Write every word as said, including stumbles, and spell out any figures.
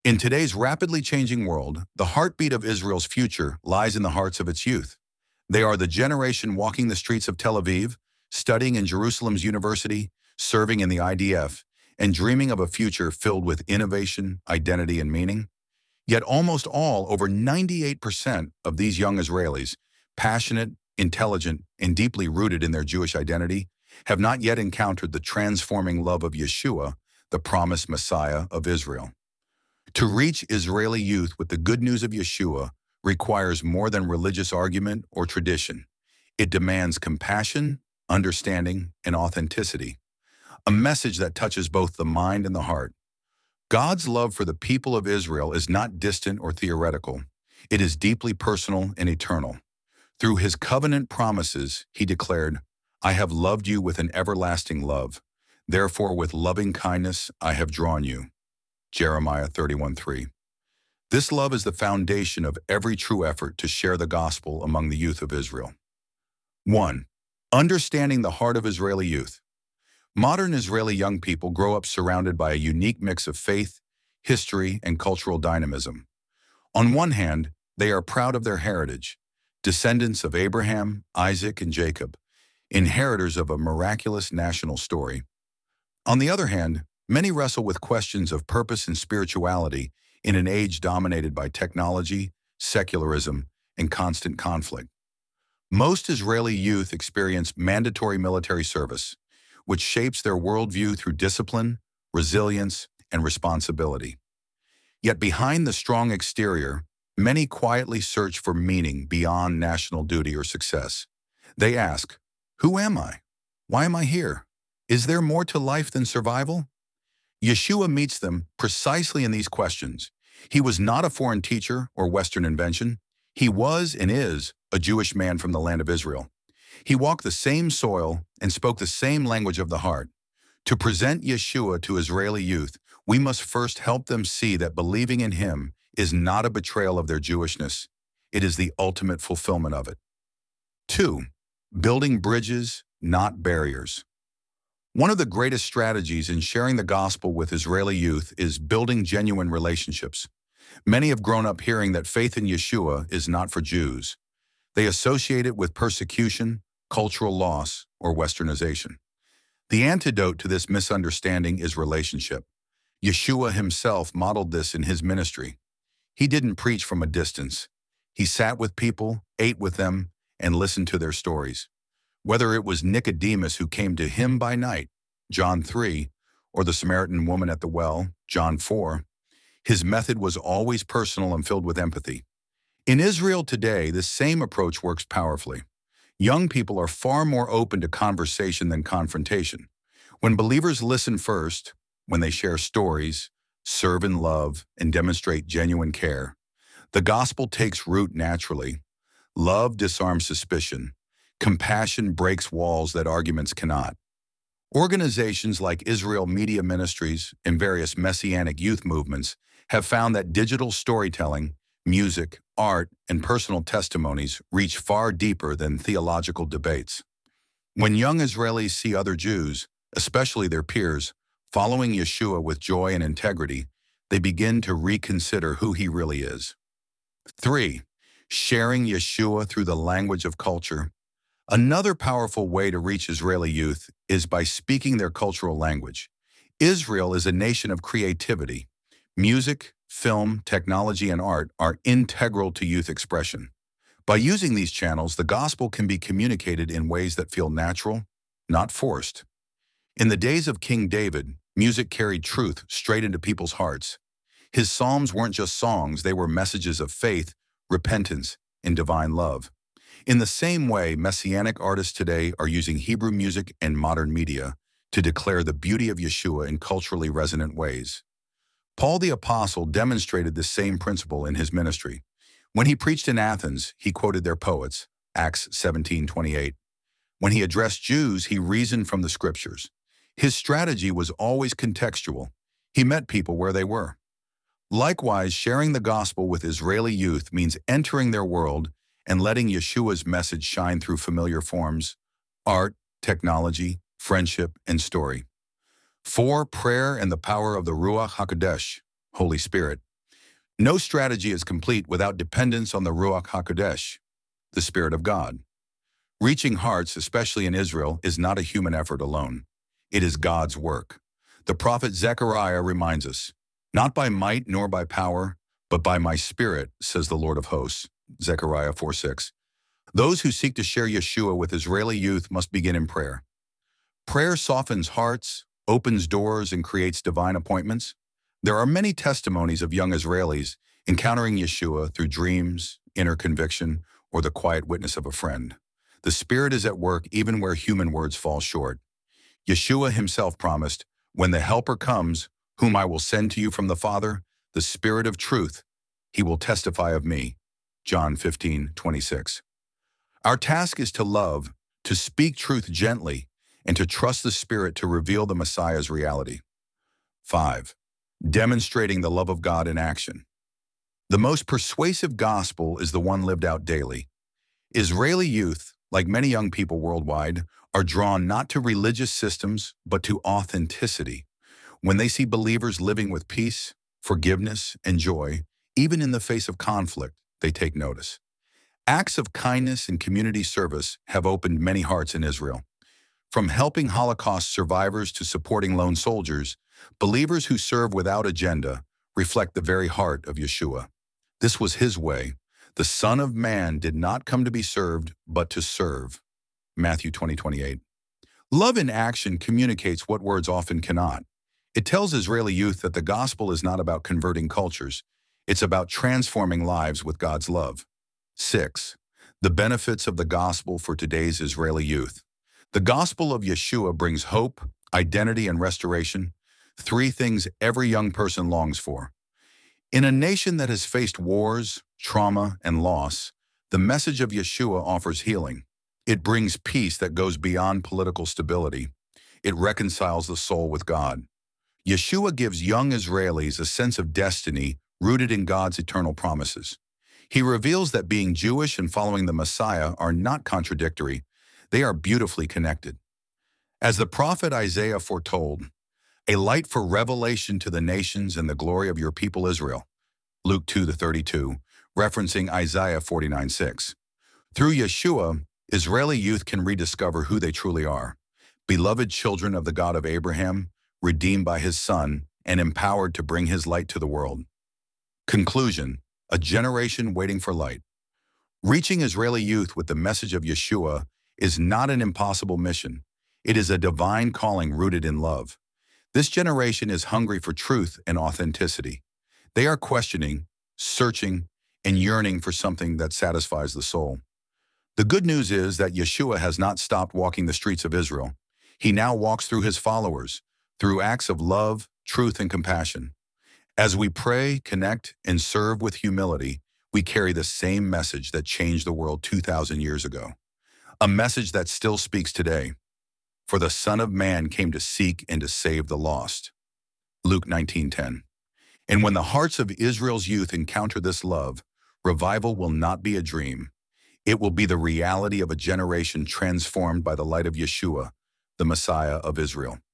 In today's rapidly changing world, the heartbeat of Israel's future lies in the hearts of its youth. They are the generation walking the streets of Tel Aviv, studying in Jerusalem's university, serving in the I D F, and dreaming of a future filled with innovation, identity, and meaning. Yet almost all, over ninety-eight percent of these young Israelis, passionate, intelligent, and deeply rooted in their Jewish identity, have not yet encountered the transforming love of Yeshua, the promised Messiah of Israel. To reach Israeli youth with the good news of Yeshua requires more than religious argument or tradition. It demands compassion, understanding, and authenticity, a message that touches both the mind and the heart. God's love for the people of Israel is not distant or theoretical. It is deeply personal and eternal. Through his covenant promises, he declared, "I have loved you with an everlasting love. Therefore, with loving kindness, I have drawn you." Jeremiah thirty-one three. This love is the foundation of every true effort to share the gospel among the youth of Israel. one. Understanding the heart of Israeli youth. Modern Israeli young people grow up surrounded by a unique mix of faith, history, and cultural dynamism. On one hand, they are proud of their heritage, descendants of Abraham, Isaac, and Jacob, inheritors of a miraculous national story. On the other hand, many wrestle with questions of purpose and spirituality in an age dominated by technology, secularism, and constant conflict. Most Israeli youth experience mandatory military service, which shapes their worldview through discipline, resilience, and responsibility. Yet behind the strong exterior, many quietly search for meaning beyond national duty or success. They ask, "Who am I? Why am I here? Is there more to life than survival?" Yeshua meets them precisely in these questions. He was not a foreign teacher or Western invention. He was and is a Jewish man from the land of Israel. He walked the same soil and spoke the same language of the heart. To present Yeshua to Israeli youth, we must first help them see that believing in him is not a betrayal of their Jewishness. It is the ultimate fulfillment of it. Two, building bridges, not barriers. One of the greatest strategies in sharing the gospel with Israeli youth is building genuine relationships. Many have grown up hearing that faith in Yeshua is not for Jews. They associate it with persecution, cultural loss, or westernization. The antidote to this misunderstanding is relationship. Yeshua himself modeled this in his ministry. He didn't preach from a distance. He sat with people, ate with them, and listened to their stories. Whether it was Nicodemus who came to him by night, John three, or the Samaritan woman at the well, John four, his method was always personal and filled with empathy. In Israel today, this same approach works powerfully. Young people are far more open to conversation than confrontation. When believers listen first, when they share stories, serve in love, and demonstrate genuine care, the gospel takes root naturally. Love disarms suspicion. Compassion breaks walls that arguments cannot. Organizations like Israel Media Ministries and various Messianic youth movements have found that digital storytelling, music, art, and personal testimonies reach far deeper than theological debates. When young Israelis see other Jews, especially their peers, following Yeshua with joy and integrity, they begin to reconsider who he really is. Three, sharing Yeshua through the language of culture. Another powerful way to reach Israeli youth is by speaking their cultural language. Israel is a nation of creativity. Music, film, technology, and art are integral to youth expression. By using these channels, the gospel can be communicated in ways that feel natural, not forced. In the days of King David, music carried truth straight into people's hearts. His psalms weren't just songs, they were messages of faith, repentance, and divine love. In the same way, Messianic artists today are using Hebrew music and modern media to declare the beauty of Yeshua in culturally resonant ways. Paul the Apostle demonstrated this same principle in his ministry. When he preached in Athens, he quoted their poets, Acts seventeen twenty-eight. When he addressed Jews, he reasoned from the scriptures. His strategy was always contextual. He met people where they were. Likewise, sharing the gospel with Israeli youth means entering their world and letting Yeshua's message shine through familiar forms, art, technology, friendship, and story. Four, prayer and the power of the Ruach HaKodesh, Holy Spirit. No strategy is complete without dependence on the Ruach HaKodesh, the Spirit of God. Reaching hearts, especially in Israel, is not a human effort alone. It is God's work. The prophet Zechariah reminds us, "Not by might nor by power, but by my Spirit, says the Lord of hosts." Zechariah four six. Those who seek to share Yeshua with Israeli youth must begin in prayer. Prayer softens hearts, opens doors, and creates divine appointments. There are many testimonies of young Israelis encountering Yeshua through dreams, inner conviction, or the quiet witness of a friend. The Spirit is at work even where human words fall short. Yeshua himself promised, "When the Helper comes, whom I will send to you from the Father, the Spirit of truth, he will testify of me." John fifteen twenty-six. Our task is to love, to speak truth gently, and to trust the Spirit to reveal the Messiah's reality. five. Demonstrating the love of God in action. The most persuasive gospel is the one lived out daily. Israeli youth, like many young people worldwide, are drawn not to religious systems, but to authenticity. When they see believers living with peace, forgiveness, and joy, even in the face of conflict, they take notice. Acts of kindness and community service have opened many hearts in Israel. From helping Holocaust survivors to supporting lone soldiers, believers who serve without agenda reflect the very heart of Yeshua. This was his way. The Son of Man did not come to be served, but to serve. Matthew twenty twenty-eight. Love in action communicates what words often cannot. It tells Israeli youth that the gospel is not about converting cultures. It's about transforming lives with God's love. six. The benefits of the gospel for today's Israeli youth. The gospel of Yeshua brings hope, identity, and restoration, three things every young person longs for. In a nation that has faced wars, trauma, and loss, the message of Yeshua offers healing. It brings peace that goes beyond political stability. It reconciles the soul with God. Yeshua gives young Israelis a sense of destiny rooted in God's eternal promises. He reveals that being Jewish and following the Messiah are not contradictory. They are beautifully connected. As the prophet Isaiah foretold, "A light for revelation to the nations and the glory of your people Israel." Luke two to thirty-two, referencing Isaiah forty-nine six. Through Yeshua, Israeli youth can rediscover who they truly are. Beloved children of the God of Abraham, redeemed by his Son, and empowered to bring his light to the world. Conclusion: a generation waiting for light. Reaching Israeli youth with the message of Yeshua is not an impossible mission. It is a divine calling rooted in love. This generation is hungry for truth and authenticity. They are questioning, searching, and yearning for something that satisfies the soul. The good news is that Yeshua has not stopped walking the streets of Israel. He now walks through his followers, through acts of love, truth, and compassion. As we pray, connect, and serve with humility, we carry the same message that changed the world two thousand years ago. A message that still speaks today. For the Son of Man came to seek and to save the lost. Luke nineteen ten. And when the hearts of Israel's youth encounter this love, revival will not be a dream. It will be the reality of a generation transformed by the light of Yeshua, the Messiah of Israel.